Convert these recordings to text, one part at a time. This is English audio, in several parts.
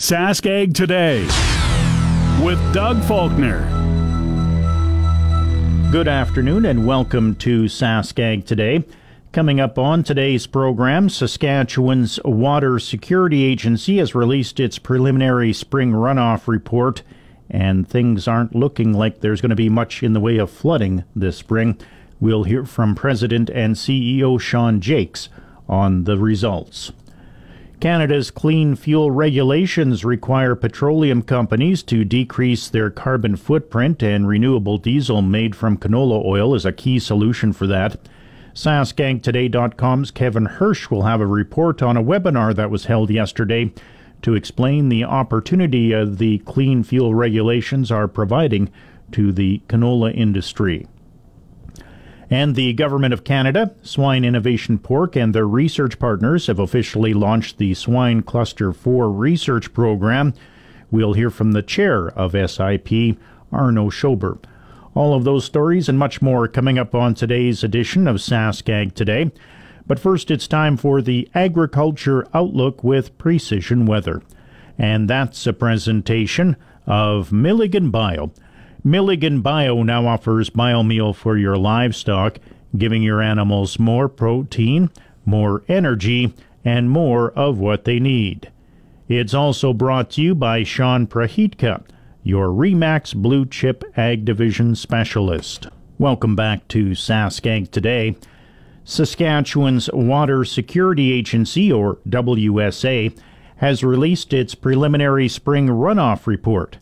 Saskag Today with Doug Faulkner. Good afternoon and welcome to Saskag Today. Coming up on today's program, Saskatchewan's Water Security Agency has released its preliminary spring runoff report, and things aren't looking like there's going to be much in the way of flooding this spring. We'll hear from President and CEO Sean Jaques on the results. Canada's clean fuel regulations require petroleum companies to decrease their carbon footprint, and renewable diesel made from canola oil is a key solution for that. SaskagToday.com's Kevin Hirsch will have a report on a webinar that was held yesterday to explain the opportunity the clean fuel regulations are providing to the canola industry. And the Government of Canada, Swine Innovation Pork, and their research partners have officially launched the Swine Cluster 4 research program. We'll hear from the chair of SIP, Arno Schober. All of those stories and much more coming up on today's edition of Saskag Today. But first, it's time for the Agriculture Outlook with Precision Weather. And that's a presentation of Milligan Bio. Milligan Bio now offers biomeal for your livestock, giving your animals more protein, more energy, and more of what they need. It's also brought to you by Sean Prahitka, your REMAX Blue Chip Ag Division Specialist. Welcome back to Saskag Today. Saskatchewan's Water Security Agency, or WSA, has released its preliminary spring runoff report.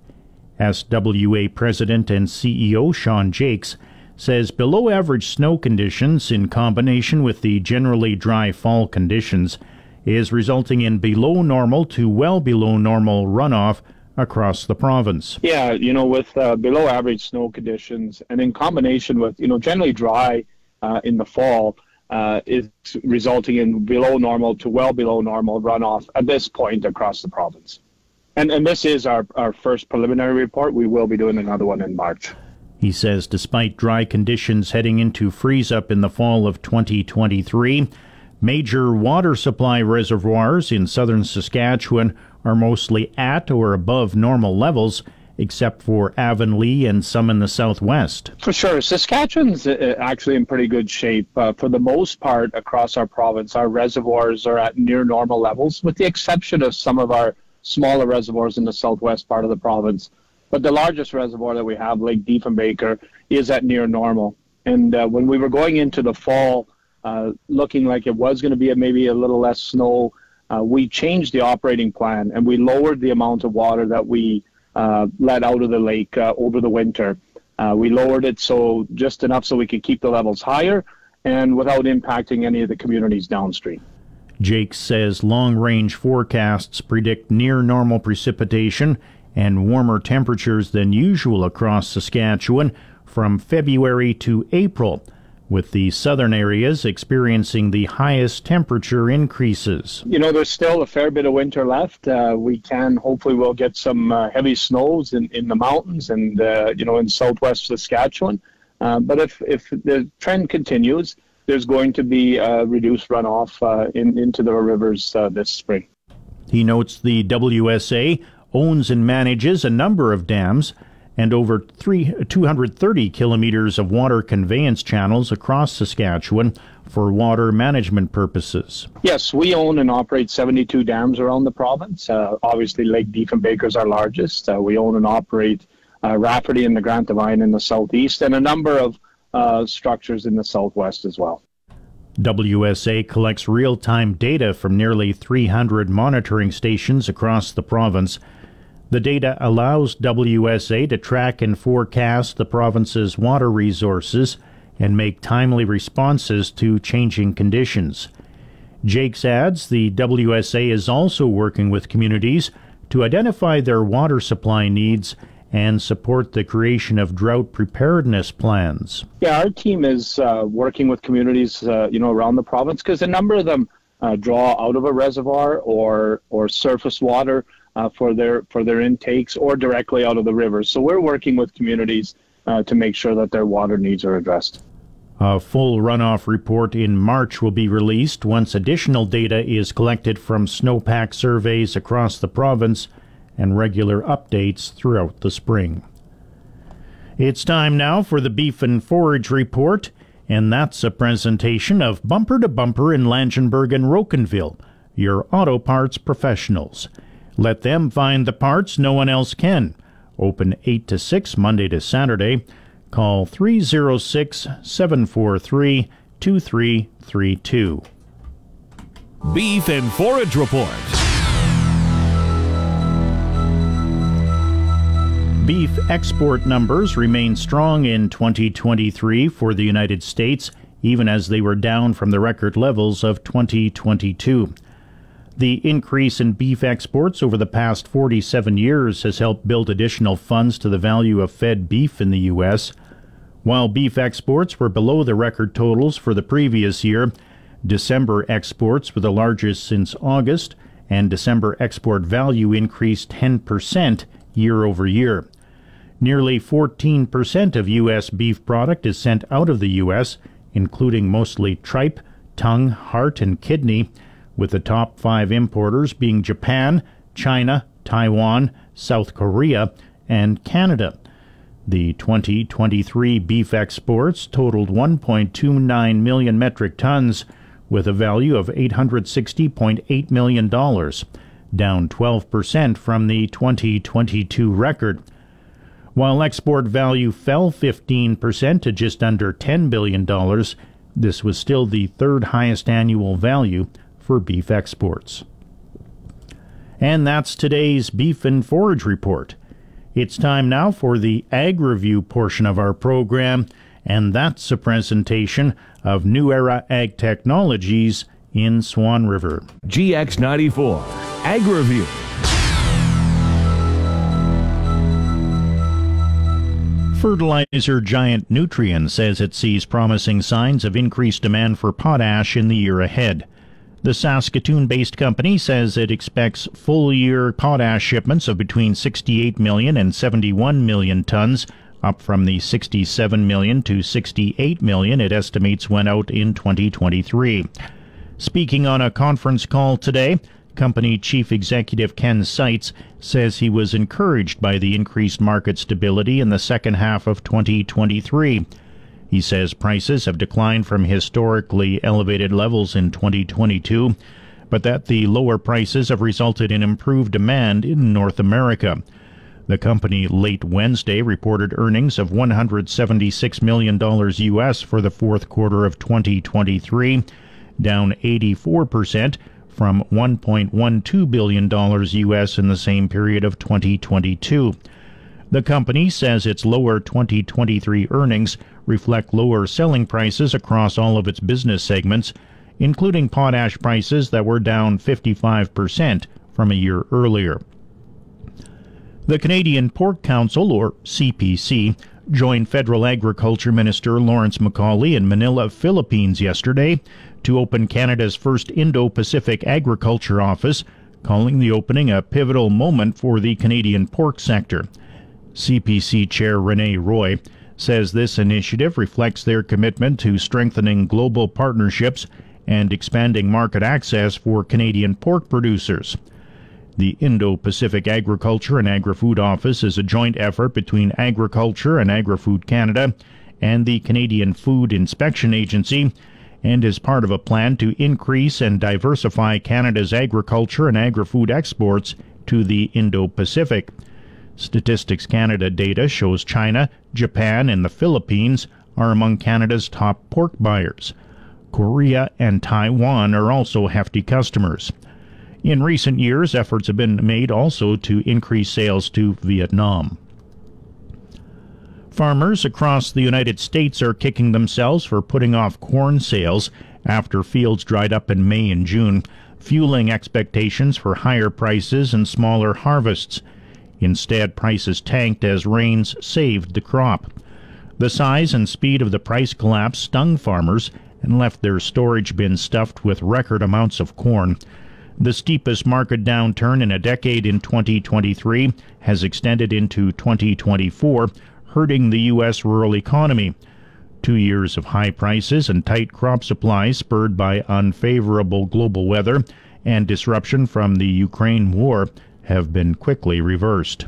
SWA President and CEO Sean Jaques says below-average snow conditions in combination with the generally dry fall conditions is resulting in below-normal to well-below-normal runoff across the province. Yeah, with below-average snow conditions and in combination with, generally dry in the fall, is resulting in below-normal to well-below-normal runoff at this point across the province. And this is our first preliminary report. We will be doing another one in March. He says despite dry conditions heading into freeze-up in the fall of 2023, major water supply reservoirs in southern Saskatchewan are mostly at or above normal levels, except for Avonlea and some in the southwest. For sure. Saskatchewan's actually in pretty good shape. For the most part across our province, our reservoirs are at near normal levels, with the exception of some of our smaller reservoirs in the southwest part of the province. But the largest reservoir that we have, Lake Diefenbaker, is at near normal. And when we were going into the fall, looking like it was going to be maybe a little less snow, we changed the operating plan and we lowered the amount of water that we let out of the lake over the winter. We lowered it just enough so we could keep the levels higher and without impacting any of the communities downstream. Jaques says long-range forecasts predict near-normal precipitation and warmer temperatures than usual across Saskatchewan from February to April, with the southern areas experiencing the highest temperature increases. There's still a fair bit of winter left. Hopefully we'll get some heavy snows in the mountains and, in southwest Saskatchewan. But if the trend continues, there's going to be reduced runoff into the rivers this spring. He notes the WSA owns and manages a number of dams and over 230 kilometers of water conveyance channels across Saskatchewan for water management purposes. Yes, we own and operate 72 dams around the province. Obviously, Lake Diefenbaker is our largest. We own and operate Rafferty and the Grant Divine in the southeast, and a number of structures in the southwest as well. WSA collects real-time data from nearly 300 monitoring stations across the province. The data allows WSA to track and forecast the province's water resources and make timely responses to changing conditions. Jaques adds the WSA is also working with communities to identify their water supply needs and support the creation of drought preparedness plans. Yeah, our team is working with communities, around the province, because a number of them draw out of a reservoir or surface water for their intakes, or directly out of the rivers. So we're working with communities to make sure that their water needs are addressed. A full runoff report in March will be released once additional data is collected from snowpack surveys across the province and regular updates throughout the spring. It's time now for the Beef and Forage Report, and that's a presentation of Bumper to Bumper in Langenberg and Rocanville, your auto parts professionals. Let them find the parts no one else can. Open 8 to 6 Monday to Saturday. Call 306-743-2332. Beef and Forage Report. Beef export numbers remain strong in 2023 for the United States, even as they were down from the record levels of 2022. The increase in beef exports over the past 47 years has helped build additional funds to the value of fed beef in the U.S. While beef exports were below the record totals for the previous year, December exports were the largest since August, and December export value increased 10% year over year. Nearly 14% of U.S. beef product is sent out of the U.S., including mostly tripe, tongue, heart, and kidney, with the top 5 importers being Japan, China, Taiwan, South Korea, and Canada. The 2023 beef exports totaled 1.29 million metric tons, with a value of $860.8 million, down 12% from the 2022 record. While export value fell 15% to just under $10 billion, this was still the third highest annual value for beef exports. And that's today's Beef and Forage Report. It's time now for the Ag Review portion of our program, and that's a presentation of New Era Ag Technologies in Swan River. GX94 Ag Review. Fertilizer giant Nutrien says it sees promising signs of increased demand for potash in the year ahead. The Saskatoon-based company says it expects full-year potash shipments of between 68 million and 71 million tons, up from the 67 million to 68 million it estimates went out in 2023. Speaking on a conference call today, company chief executive Ken Seitz says he was encouraged by the increased market stability in the second half of 2023. He says prices have declined from historically elevated levels in 2022, but that the lower prices have resulted in improved demand in North America. The company late Wednesday reported earnings of $176 million U.S. for the fourth quarter of 2023, down 84% from $1.12 billion U.S. in the same period of 2022. The company says its lower 2023 earnings reflect lower selling prices across all of its business segments, including potash prices that were down 55% from a year earlier. The Canadian Pork Council, or CPC, joined Federal Agriculture Minister Lawrence Macaulay in Manila, Philippines yesterday to open Canada's first Indo-Pacific Agriculture Office, calling the opening a pivotal moment for the Canadian pork sector. CPC Chair Rene Roy says this initiative reflects their commitment to strengthening global partnerships and expanding market access for Canadian pork producers. The Indo-Pacific Agriculture and Agri-Food Office is a joint effort between Agriculture and Agri-Food Canada and the Canadian Food Inspection Agency, and is part of a plan to increase and diversify Canada's agriculture and agri-food exports to the Indo-Pacific. Statistics Canada data shows China, Japan, and the Philippines are among Canada's top pork buyers. Korea and Taiwan are also hefty customers. In recent years, efforts have been made also to increase sales to Vietnam. Farmers across the United States are kicking themselves for putting off corn sales after fields dried up in May and June, fueling expectations for higher prices and smaller harvests. Instead, prices tanked as rains saved the crop. The size and speed of the price collapse stung farmers and left their storage bins stuffed with record amounts of corn. The steepest market downturn in a decade in 2023 has extended into 2024, hurting the U.S. rural economy. 2 years of high prices and tight crop supplies spurred by unfavorable global weather and disruption from the Ukraine war have been quickly reversed.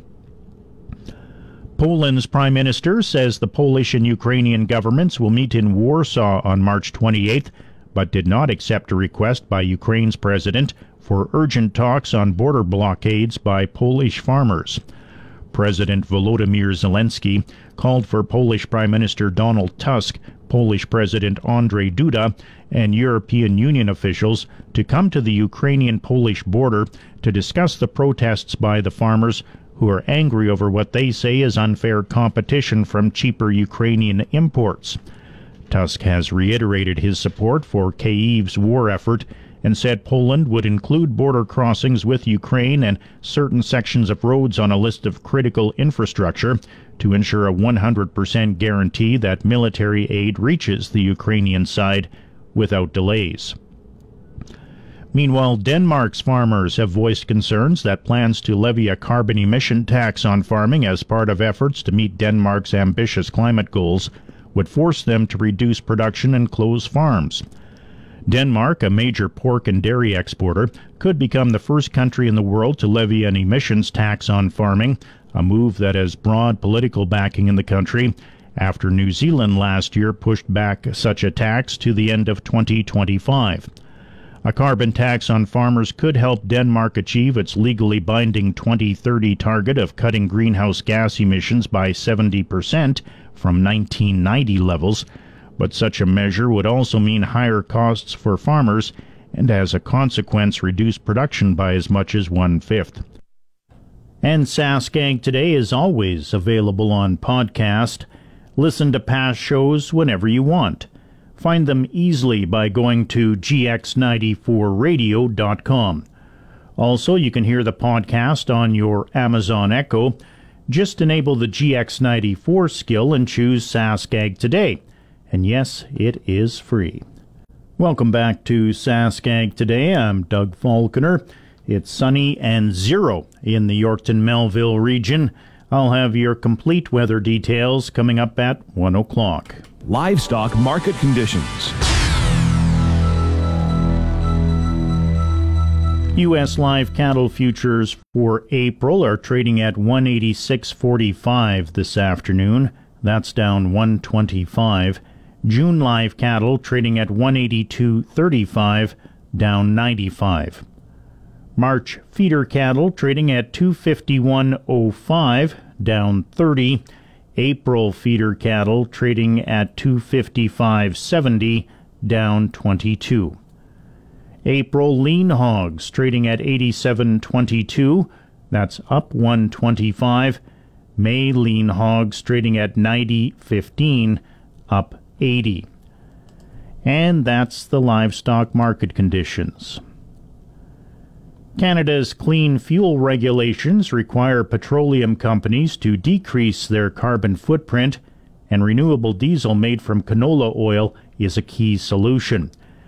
Poland's prime minister says the Polish and Ukrainian governments will meet in Warsaw on March 28th, but did not accept a request by Ukraine's president for urgent talks on border blockades by Polish farmers. President Volodymyr Zelensky called for Polish Prime Minister Donald Tusk, Polish President Andrzej Duda, and European Union officials to come to the Ukrainian-Polish border to discuss the protests by the farmers who are angry over what they say is unfair competition from cheaper Ukrainian imports. Tusk has reiterated his support for Kyiv's war effort and said Poland would include border crossings with Ukraine and certain sections of roads on a list of critical infrastructure to ensure a 100% guarantee that military aid reaches the Ukrainian side without delays. Meanwhile, Denmark's farmers have voiced concerns that plans to levy a carbon emission tax on farming as part of efforts to meet Denmark's ambitious climate goals would force them to reduce production and close farms. Denmark, a major pork and dairy exporter, could become the first country in the world to levy an emissions tax on farming, a move that has broad political backing in the country, after New Zealand last year pushed back such a tax to the end of 2025. A carbon tax on farmers could help Denmark achieve its legally binding 2030 target of cutting greenhouse gas emissions by 70% from 1990 levels, but such a measure would also mean higher costs for farmers and, as a consequence, reduce production by as much as 1/5. And SaskAg Today is always available on podcast. Listen to past shows whenever you want. Find them easily by going to gx94radio.com. Also, you can hear the podcast on your Amazon Echo. Just enable the GX94 skill and choose SaskAg Today. And yes, it is free. Welcome back to SaskAg Today. I'm Doug Falconer. It's sunny and 0 in the Yorkton-Melville region. I'll have your complete weather details coming up at 1 o'clock. Livestock market conditions. U.S. live cattle futures for April are trading at 186.45 this afternoon. That's down 125. June live cattle trading at 182.35, down 95. March feeder cattle trading at 251.05, down 30. April feeder cattle trading at 255.70, down 22. April lean hogs trading at 87.22, that's up 125. May lean hogs trading at 90.15, up 80. And that's the livestock market conditions. Canada's clean fuel regulations require petroleum companies to decrease their carbon footprint, and renewable diesel made from canola oil is a key solution.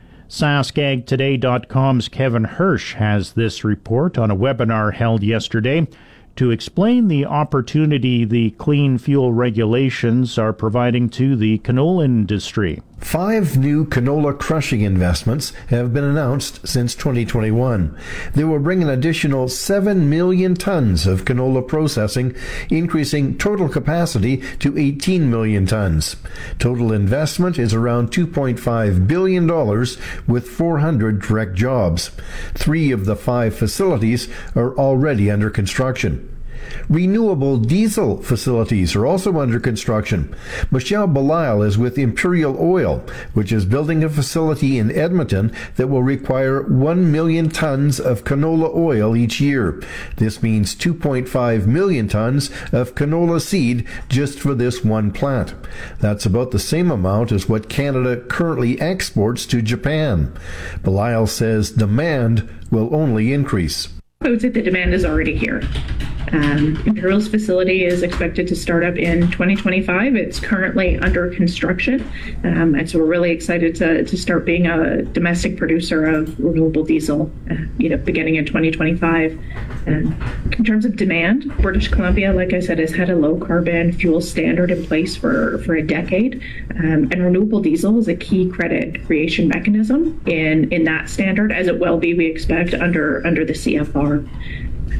SaskAgToday.com's Kevin Hirsch has this report on a webinar held yesterday to explain the opportunity the clean fuel regulations are providing to the canola industry. 5 new canola crushing investments have been announced since 2021. They will bring an additional 7 million tons of canola processing, increasing total capacity to 18 million tons. Total investment is around $2.5 billion with 400 direct jobs. 3 of the 5 facilities are already under construction. Renewable diesel facilities are also under construction. Michelle Belisle is with Imperial Oil, which is building a facility in Edmonton that will require 1 million tons of canola oil each year. This means 2.5 million tons of canola seed just for this one plant. That's about the same amount as what Canada currently exports to Japan. Belisle says demand will only increase. I would say the demand is already here. Imperial's facility is expected to start up in 2025. It's currently under construction, and so we're really excited to start being a domestic producer of renewable diesel, beginning in 2025. And in terms of demand, British Columbia, like I said, has had a low carbon fuel standard in place for a decade, and renewable diesel is a key credit creation mechanism in that standard, as it will be, we expect, under the CFR.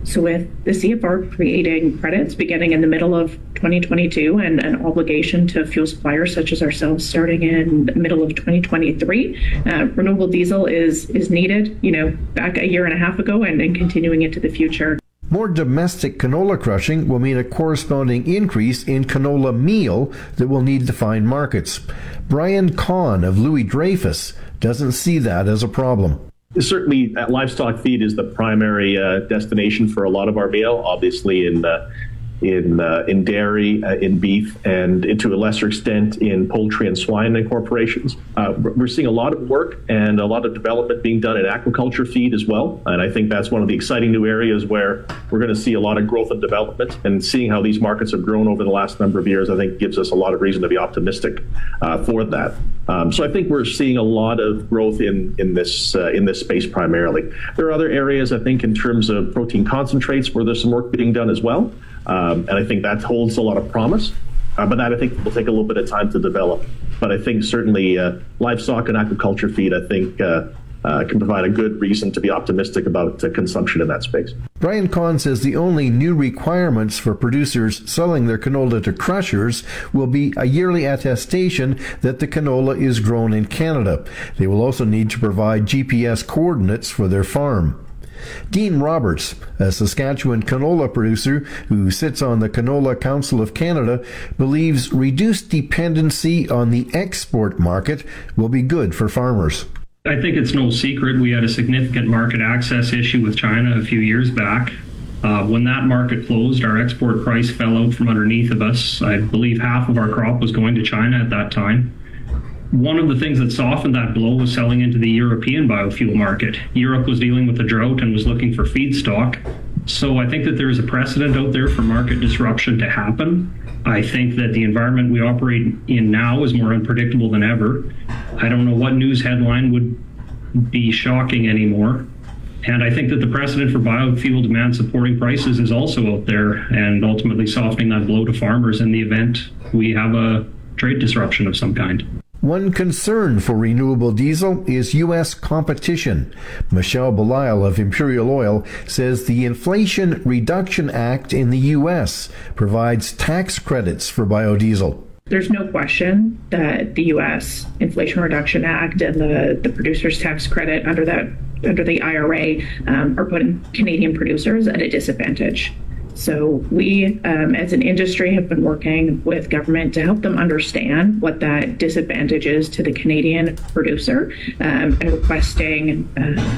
So with the CFR creating credits beginning in the middle of 2022 and an obligation to fuel suppliers such as ourselves starting in the middle of 2023, renewable diesel is needed, back a year and a half ago and continuing into the future. More domestic canola crushing will mean a corresponding increase in canola meal that will need to find markets. Brian Kahn of Louis Dreyfus doesn't see that as a problem. Certainly, livestock feed is the primary destination for a lot of our meal, obviously in dairy, in beef, and to a lesser extent in poultry and swine corporations. We're seeing a lot of work and a lot of development being done in aquaculture feed as well. And I think that's one of the exciting new areas where we're going to see a lot of growth and development. And seeing how these markets have grown over the last number of years, I think gives us a lot of reason to be optimistic for that. So I think we're seeing a lot of growth in this space primarily. There are other areas, I think, in terms of protein concentrates where there's some work being done as well. And I think that holds a lot of promise, but that I think will take a little bit of time to develop. But I think certainly livestock and aquaculture feed, I think, can provide a good reason to be optimistic about consumption in that space. Brian Kahn says the only new requirements for producers selling their canola to crushers will be a yearly attestation that the canola is grown in Canada. They will also need to provide GPS coordinates for their farm. Dean Roberts, a Saskatchewan canola producer who sits on the Canola Council of Canada, believes reduced dependency on the export market will be good for farmers. I think it's no secret we had a significant market access issue with China a few years back. When that market closed, our export price fell out from underneath of us. I believe half of our crop was going to China at that time. One of the things that softened that blow was selling into the European biofuel market. Europe was dealing with a drought and was looking for feedstock. So I think that there is a precedent out there for market disruption to happen. I think that the environment we operate in now is more unpredictable than ever. I don't know what news headline would be shocking anymore. And I think that the precedent for biofuel demand supporting prices is also out there and ultimately softening that blow to farmers in the event we have a trade disruption of some kind. One concern for renewable diesel is U.S. competition. Michelle Belisle of Imperial Oil says the Inflation Reduction Act in the U.S. provides tax credits for biodiesel. There's no question that the U.S. Inflation Reduction Act and the producer's tax credit under the IRA are putting Canadian producers at a disadvantage. So we, as an industry, have been working with government to help them understand what that disadvantage is to the Canadian producer and requesting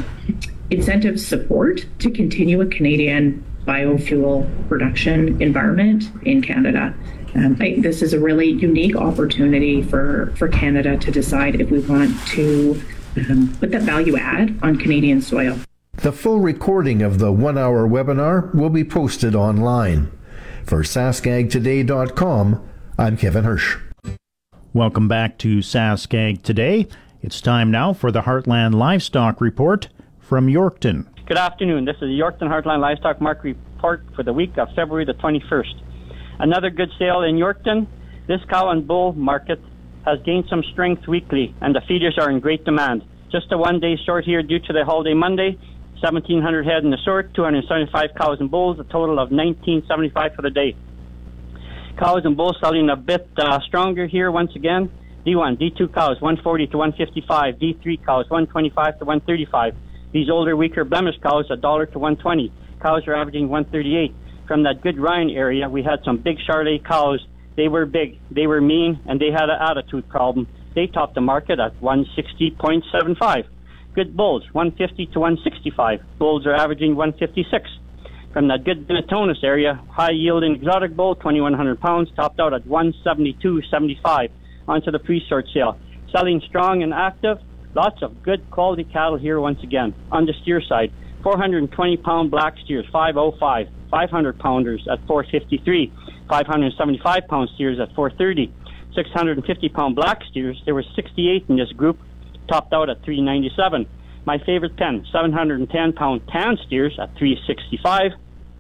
incentive support to continue a Canadian biofuel production environment in Canada. I think this is a really unique opportunity for Canada to decide if we want to put that value add on Canadian soil. The full recording of the one-hour webinar will be posted online. For SaskAgToday.com, I'm Kevin Hirsch. Welcome back to Saskag Today. It's time now for the Heartland Livestock Report from Yorkton. Good afternoon. This is the Yorkton Heartland Livestock Market Report for the week of February the 21st. Another good sale in Yorkton. This cow and bull market has gained some strength weekly, and the feeders are in great demand. Just a one-day sort here due to the holiday Monday. 1,700 head in the sort, 275 cows and bulls, a total of 1,975 for the day. Cows and bulls selling a bit stronger here once again. D1, D2 cows, 140 to 155. D3 cows, 125 to 135. These older, weaker blemish cows, $1 to 120. Cows are averaging 138. From that good Rhine area, we had some big Charolais cows. They were big, they were mean, and they had an attitude problem. They topped the market at 160.75. Good bulls, 150 to 165. Bulls are averaging 156. From that good Benetonis area, high-yielding exotic bull, 2,100 pounds, topped out at 172.75. Onto the pre-sort sale. Selling strong and active, lots of good quality cattle here once again. On the steer side, 420-pound black steers, 505. 500-pounders at 453. 575-pound steers at 430. 650-pound black steers, there were 68 in this group, topped out at 397. My favorite pen, 710-pound tan steers at 365.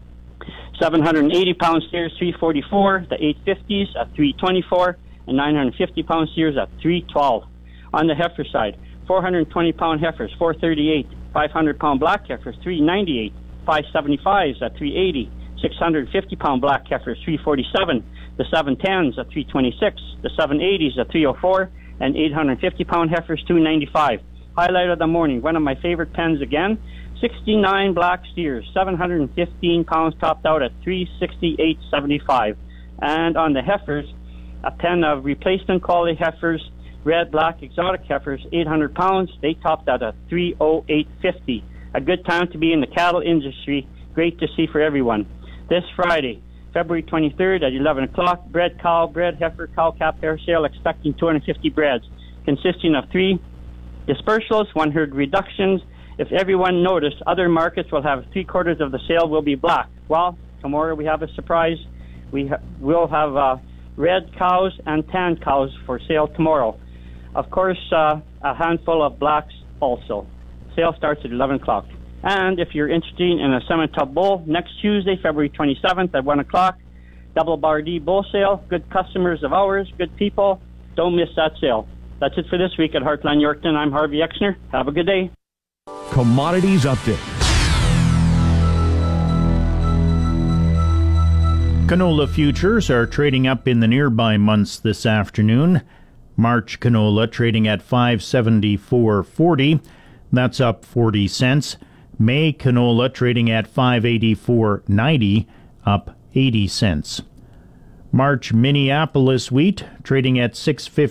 780-pound steers, 344. The 850s at 324. And 950-pound steers at 312. On the heifer side, 420-pound heifers, 438. 500-pound black heifers, 398. 575s at 380, 650-pound black heifers 347, the 710s at 326, the 780s at 304, and 850-pound heifers 295. Highlight of the morning, one of my favorite pens again, 69 black steers, 715 pounds topped out at 368.75. And on the heifers, a pen of replacement quality heifers, red, black, exotic heifers, 800 pounds. They topped out at 308.50. A good time to be in the cattle industry. Great to see for everyone. This Friday, February 23rd at 11 o'clock, bred cow, bred heifer, cow calf hair sale, expecting 250 breds, consisting of 3 dispersals, 1 herd reductions. If everyone noticed, other markets will have 3/4 of the sale will be black. Well, tomorrow we have a surprise. We'll have red cows and tan cows for sale tomorrow. Of course, a handful of blacks also. Sale starts at 11 o'clock. And if you're interested in a Summit Tub bull, next Tuesday, February 27th at 1 o'clock, double Bardee bull sale. Good customers of ours, good people. Don't miss that sale. That's it for this week at Heartland Yorkton. I'm Harvey Exner. Have a good day. Commodities Update. Canola futures are trading up in the nearby months this afternoon. March canola trading at $574.40. That's up 40 cents. May canola trading at $584.90, up 80 cents. March Minneapolis wheat trading at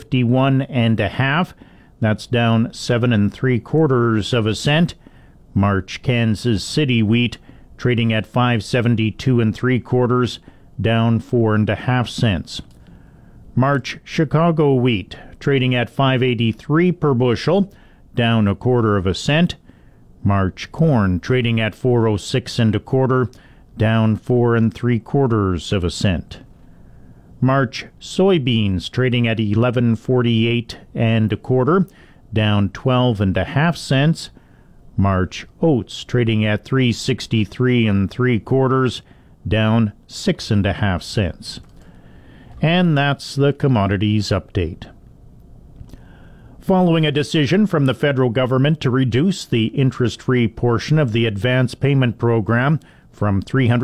$651.50. That's down 7 3/4 cents. March Kansas City wheat trading at $572 3/4, down 4.5 cents. March Chicago wheat trading at $5.83 per bushel, down 1/4 cent. March corn trading at $4.06 1/4, down 4 3/4 cent. March soybeans trading at $11.48 1/4, down 12.5 cents. March oats trading at $3.63 3/4, down 6.5 cents. And that's the commodities update. Following a decision from the federal government to reduce the interest-free portion of the advance payment program from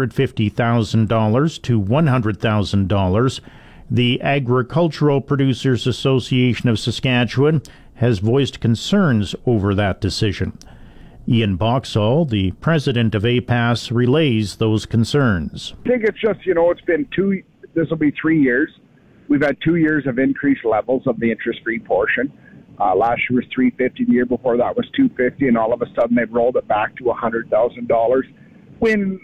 $350,000 to $100,000, the Agricultural Producers Association of Saskatchewan has voiced concerns over that decision. Ian Boxall, the president of APAS, relays those concerns. I think it's just, it's been this will be 3 years. We've had 2 years of increased levels of the interest-free portion. Last year was $350, the year before that was $250, and all of a sudden they've rolled it back to $100,000 when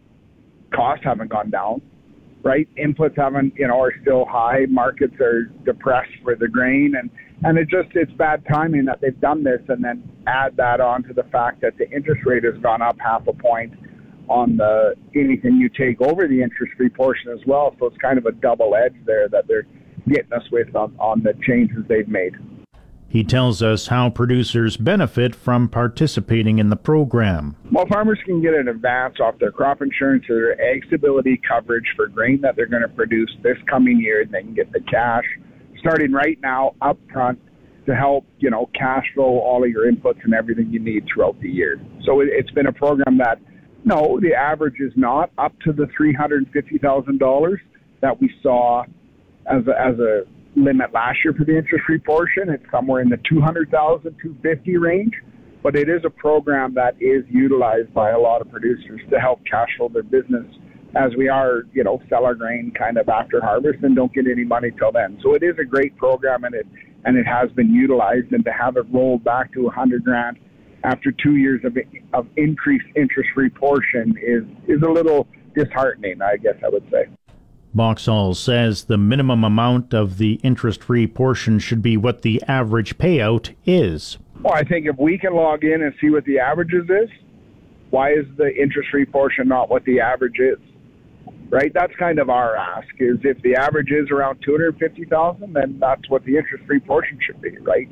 costs haven't gone down, right? Inputs haven't, are still high. Markets are depressed for the grain, and it's bad timing that they've done this, and then add that on to the fact that the interest rate has gone up 0.5 point on anything you take over the interest-free portion as well. So it's kind of a double edge there that they're getting us with on the changes they've made. He tells us how producers benefit from participating in the program. Well, farmers can get an advance off their crop insurance or their ag stability coverage for grain that they're going to produce this coming year, and they can get the cash starting right now up front to help, cash flow all of your inputs and everything you need throughout the year. So it's been a program that, no, the average is not up to the $350,000 that we saw as a limit last year for the interest-free portion. It's somewhere in the $200,000, $250,000 range, but it is a program that is utilized by a lot of producers to help cash flow their business as we are, sell our grain kind of after harvest and don't get any money till then. So it is a great program, and it has been utilized, and to have it rolled back to $100,000 after 2 years of increased interest-free portion is a little disheartening, I guess I would say. Boxall says the minimum amount of the interest-free portion should be what the average payout is. Well, I think if we can log in and see what the averages is, why is the interest-free portion not what the average is? Right? That's kind of our ask, is if the average is around $250,000, then that's what the interest-free portion should be, right?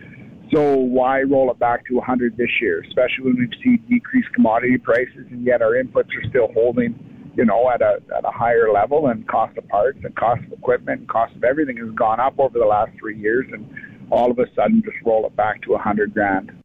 So why roll it back to 100 this year, especially when we've seen decreased commodity prices and yet our inputs are still holding, at a higher level, and cost of parts and cost of equipment and cost of everything has gone up over the last 3 years, and all of a sudden just roll it back to $100,000.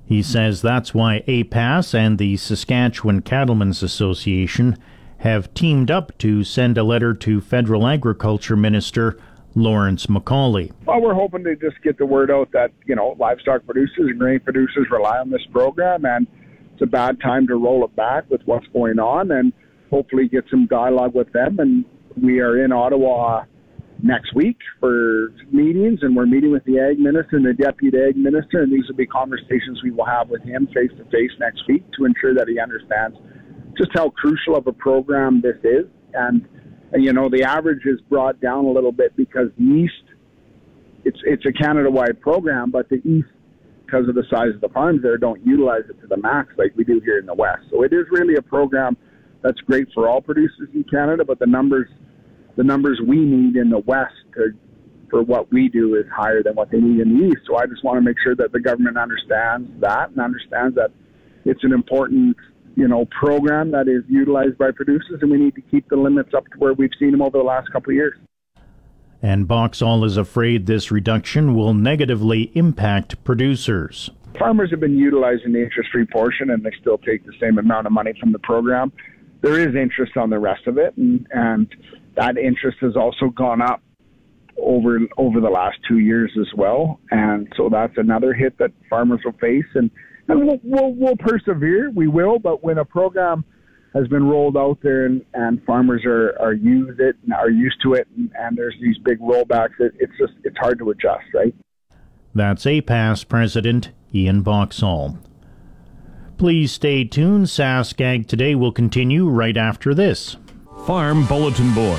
He says that's why APAS and the Saskatchewan Cattlemen's Association have teamed up to send a letter to Federal Agriculture Minister Lawrence MacAulay. Well, we're hoping to just get the word out that, livestock producers and grain producers rely on this program, and it's a bad time to roll it back with what's going on, and hopefully get some dialogue with them. And we are in Ottawa next week for meetings, and we're meeting with the Ag Minister and the Deputy Ag Minister, and these will be conversations we will have with him face-to-face next week to ensure that he understands just how crucial of a program this is. And the average is brought down a little bit because the East, it's a Canada-wide program, but the East, because of the size of the farms there, don't utilize it to the max like we do here in the West. So it is really a program that's great for all producers in Canada, but the numbers we need in the West for what we do is higher than what they need in the East. So I just want to make sure that the government understands that and understands that it's an important program that is utilized by producers, and we need to keep the limits up to where we've seen them over the last couple of years. And Boxall is afraid this reduction will negatively impact producers. Farmers have been utilizing the interest-free portion, and they still take the same amount of money from the program. There is interest on the rest of it, and that interest has also gone up over the last 2 years as well. And so that's another hit that farmers will face, and we'll persevere. We will, but when a program has been rolled out there and farmers are used to it, and there's these big rollbacks, it's hard to adjust, right? That's APAS President Ian Boxall. Please stay tuned. SaskAg Today will continue right after this. Farm Bulletin Board.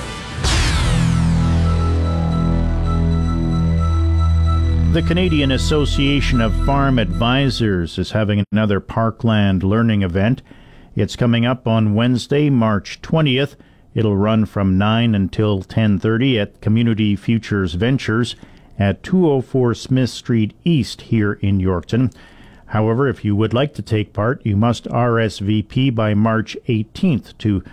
The Canadian Association of Farm Advisors is having another Parkland Learning event. It's coming up on Wednesday, March 20th. It'll run from 9 until 10:30 at Community Futures Ventures at 204 Smith Street East here in Yorkton. However, if you would like to take part, you must RSVP by March 18th to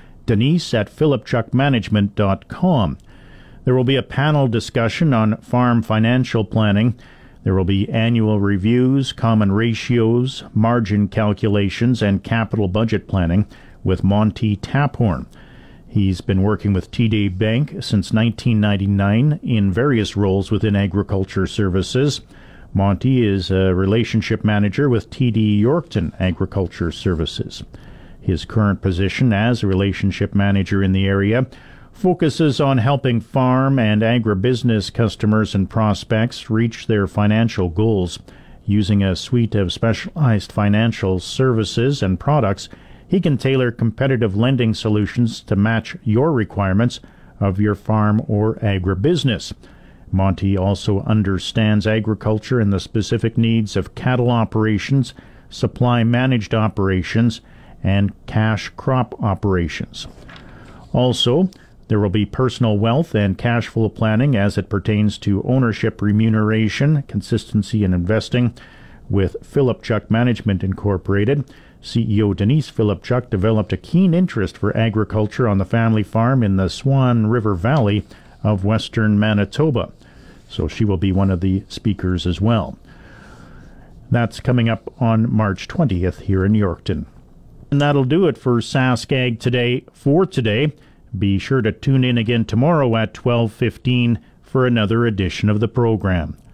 Denise@philipchuckmanagement.com. There will be a panel discussion on farm financial planning. There will be annual reviews, common ratios, margin calculations, and capital budget planning with Monty Taphorn. He's been working with TD Bank since 1999 in various roles within agriculture services. Monty is a relationship manager with TD Yorkton Agriculture Services. His current position as a relationship manager in the area focuses on helping farm and agribusiness customers and prospects reach their financial goals. Using a suite of specialized financial services and products, he can tailor competitive lending solutions to match your requirements of your farm or agribusiness. Monty also understands agriculture and the specific needs of cattle operations, supply managed operations, and cash crop operations. Also, there will be personal wealth and cash flow planning as it pertains to ownership remuneration, consistency in investing with Philip Chuck Management Incorporated. CEO Denise Philipchuk developed a keen interest for agriculture on the family farm in the Swan River Valley of western Manitoba. So she will be one of the speakers as well. That's coming up on March 20th here in Yorkton. And that'll do it for SaskAg Today for today. Be sure to tune in again tomorrow at 12:15 for another edition of the program.